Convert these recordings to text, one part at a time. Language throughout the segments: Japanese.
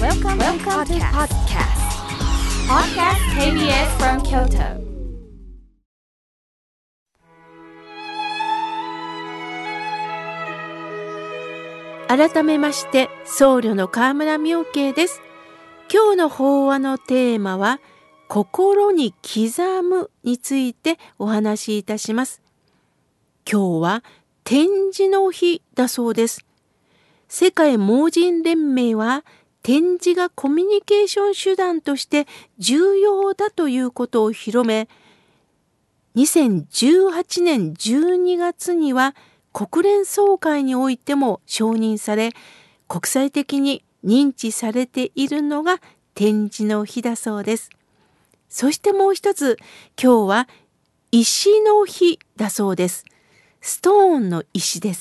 Welcome to podcast. Podcast KBS from Kyoto. 改めまして僧侶の河村妙慶です。今日の法話のテーマは心に刻むについてお話しいたします。今日は点字の日だそうです。世界盲人連盟は点字がコミュニケーション手段として重要だということを広め、2018年12月には国連総会においても承認され、国際的に認知されているのが点字の日だそうです。そしてもう一つ、今日は石の日だそうです。ストーンの石です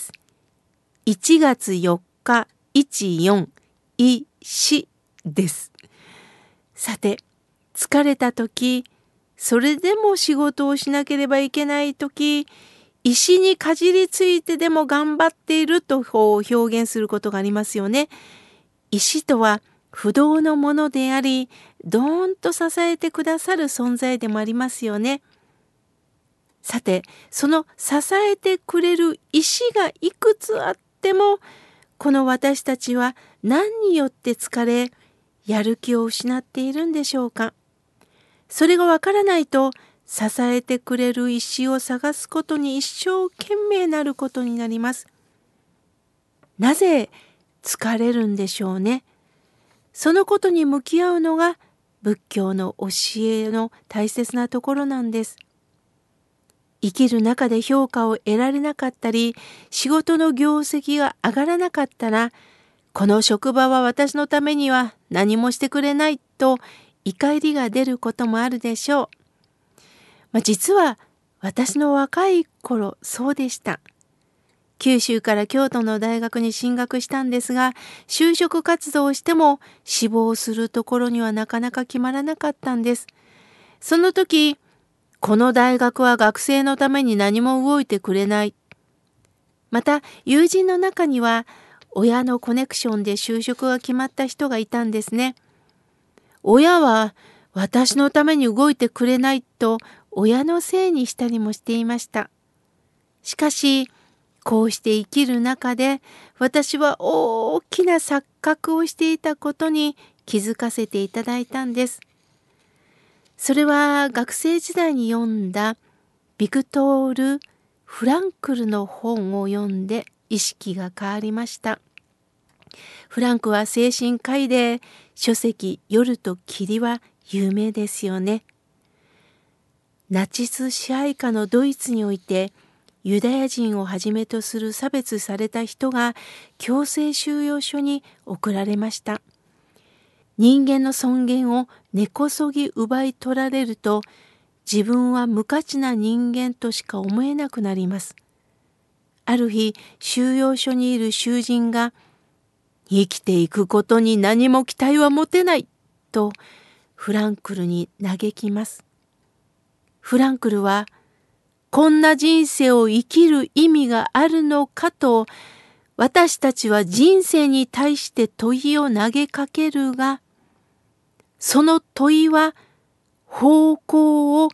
。1月4日、14、石です。さて、疲れた時、それでも仕事をしなければいけない時、石にかじりついてでも頑張っていると表現することがありますよね。石とは不動のものであり、どーんと支えてくださる存在でもありますよね。さて、その支えてくれる石がいくつあっても、この私たちは何によって疲れ、やる気を失っているんでしょうか。それがわからないと、支えてくれる石を探すことに一生懸命なることになります。なぜ疲れるんでしょうね。そのことに向き合うのが仏教の教えの大切なところなんです。生きる中で評価を得られなかったり、仕事の業績が上がらなかったら、この職場は私のためには何もしてくれないと怒りが出ることもあるでしょう。実は私の若い頃そうでした。九州から京都の大学に進学したんですが、就職活動をしても志望するところにはなかなか決まらなかったんです。その時、この大学は学生のために何も動いてくれない。また友人の中には親のコネクションで就職が決まった人がいたんですね。親は私のために動いてくれないと親のせいにしたりもしていました。しかしこうして生きる中で私は大きな錯覚をしていたことに気づかせていただいたんです。それは学生時代に読んだビクトール・フランクルの本を読んで意識が変わりました。フランクは精神科医で書籍「夜と霧」は有名ですよね。ナチス支配下のドイツにおいてユダヤ人をはじめとする差別された人が強制収容所に送られました。人間の尊厳を根こそぎ奪い取られると自分は無価値な人間としか思えなくなります。ある日収容所にいる囚人が生きていくことに何も期待は持てないとフランクルに嘆きます。フランクルはこんな人生を生きる意味があるのかと私たちは人生に対して問いを投げかけるが、その問いは方向を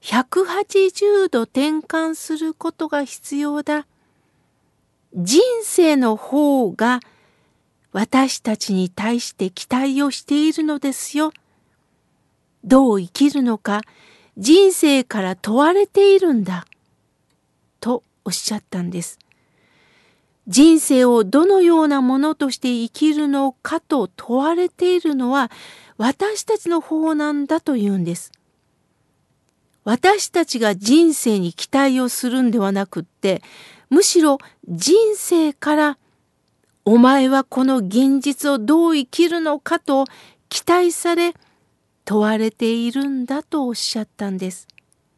180度転換することが必要だ。人生の方が私たちに対して期待をしているのですよ。どう生きるのか人生から問われているんだ。とおっしゃったんです。人生をどのようなものとして生きるのかと問われているのは私たちの方なんだというんです。私たちが人生に期待をするんではなくって、むしろ人生からお前はこの現実をどう生きるのかと期待され問われているんだとおっしゃったんです。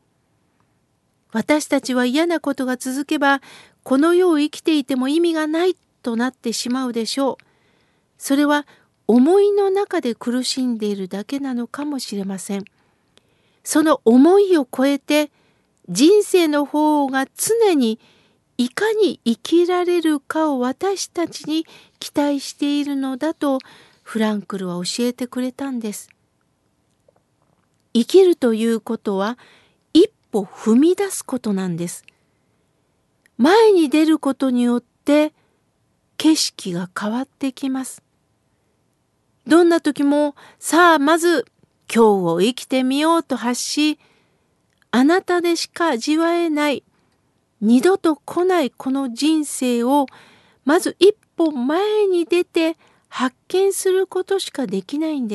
私たちは嫌なことが続けばこの世を生きていても意味がないとなってしまうでしょう。それは思いの中で苦しんでいるだけなのかもしれません。その思いを超えて人生の方が常にいかに生きられるかを私たちに期待しているのだとフランクルは教えてくれたんです。生きるということは一歩踏み出すことなんです。前に出ることによって景色が変わってきます。どんな時もさあまず今日を生きてみようと発し、あなたでしか味わえない二度と来ないこの人生をまず一歩前に出て発見することしかできないんです。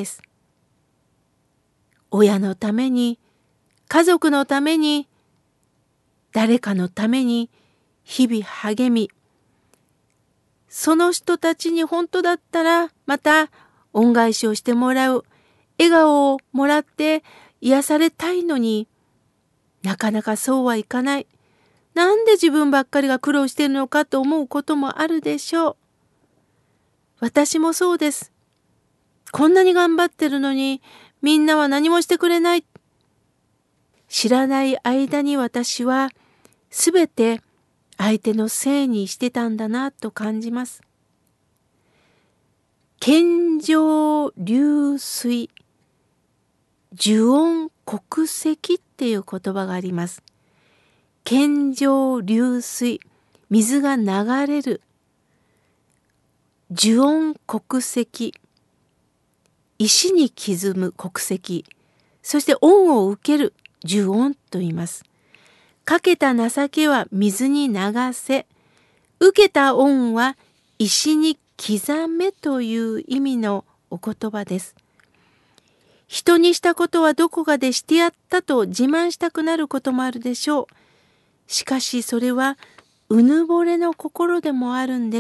親のために、家族のために、誰かのために日々励み、その人たちに本当だったらまた恩返しをしてもらう、笑顔をもらって癒されたいのになかなかそうはいかない。なんで自分ばっかりが苦労しているのかと思うこともあるでしょう。私もそうです。こんなに頑張ってるのにみんなは何もしてくれない。知らない間に私はすべて相手のせいにしてたんだなと感じます。剣上流水、呪音国石っていう言葉があります。剣上流水、水が流れる。呪音国石、石に刻む国石、そして恩を受ける呪音と言います。かけた情けは水に流せ、受けた恩は石に刻めという意味のお言葉です。人にしたことはどこかでしてやったと自慢したくなることもあるでしょう。しかしそれはうぬぼれの心でもあるんです。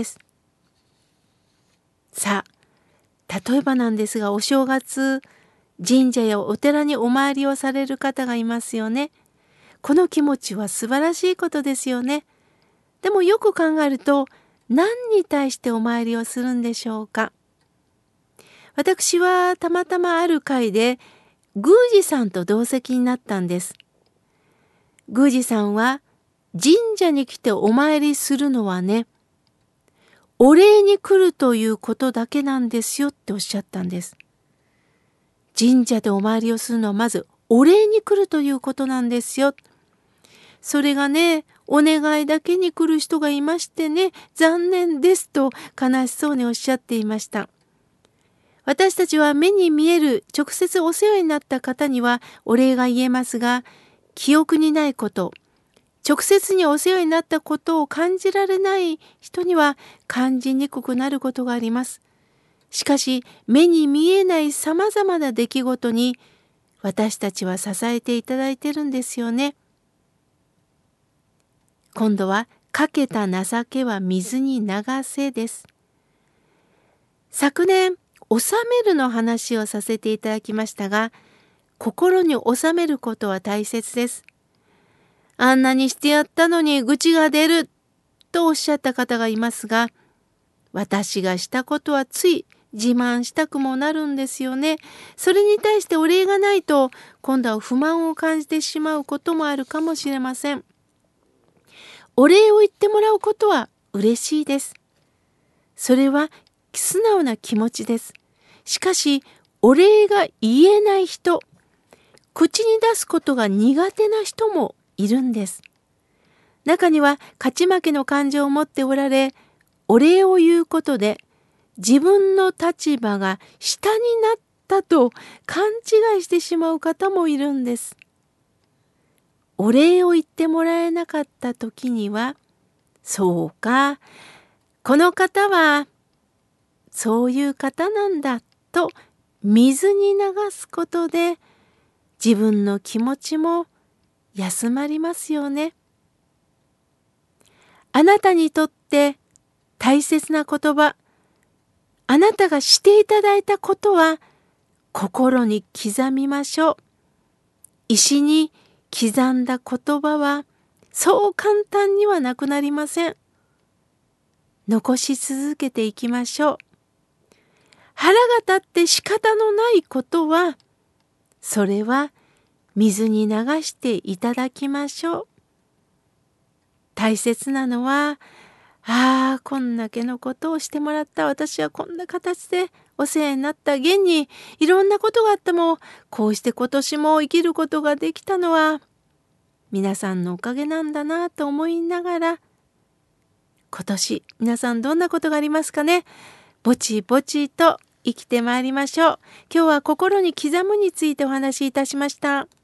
さあ、例えばなんですが、お正月、神社やお寺にお参りをされる方がいますよね。この気持ちは素晴らしいことですよね。でもよく考えると、何に対してお参りをするんでしょうか。私はたまたまある会で宮司さんと同席になったんです。宮司さんは神社に来てお参りするのはね、お礼に来るということだけなんですよっておっしゃったんです。神社でお参りをするのはまずお礼に来るということなんですよ。それがね、お願いだけに来る人がいましてね、残念ですと悲しそうにおっしゃっていました。私たちは目に見える直接お世話になった方にはお礼が言えますが、記憶にないこと、直接にお世話になったことを感じられない人には感じにくくなることがあります。しかし、目に見えないさまざまな出来事に私たちは支えていただいてるんですよね。今度は、かけた情けは水に流せです。昨年、収めるの話をさせていただきましたが、心に収めることは大切です。あんなにしてやったのに愚痴が出るとおっしゃった方がいますが、私がしたことはつい自慢したくもなるんですよね。それに対してお礼がないと、今度は不満を感じてしまうこともあるかもしれません。お礼を言ってもらうことは嬉しいです。それは素直な気持ちです。しかし、お礼が言えない人、口に出すことが苦手な人もいるんです。中には勝ち負けの感情を持っておられ、お礼を言うことで自分の立場が下になったと勘違いしてしまう方もいるんです。お礼を言ってもらえなかった時には、そうか、この方はそういう方なんだと水に流すことで自分の気持ちも休まりますよね。あなたにとって大切な言葉、あなたがしていただいたことは心に刻みましょう。石に刻んだ言葉はそう簡単にはなくなりません。残し続けていきましょう。腹が立って仕方のないことは、それは水に流していただきましょう。大切なのは、 こんだけのことをしてもらった。私はこんな形でお世話になった。現にいろんなことがあっても、こうして今年も生きることができたのは皆さんのおかげなんだなと思いながら、今年皆さんどんなことがありますかね。ぼちぼちと生きてまいりましょう。今日は心に刻むについてお話しいたしました。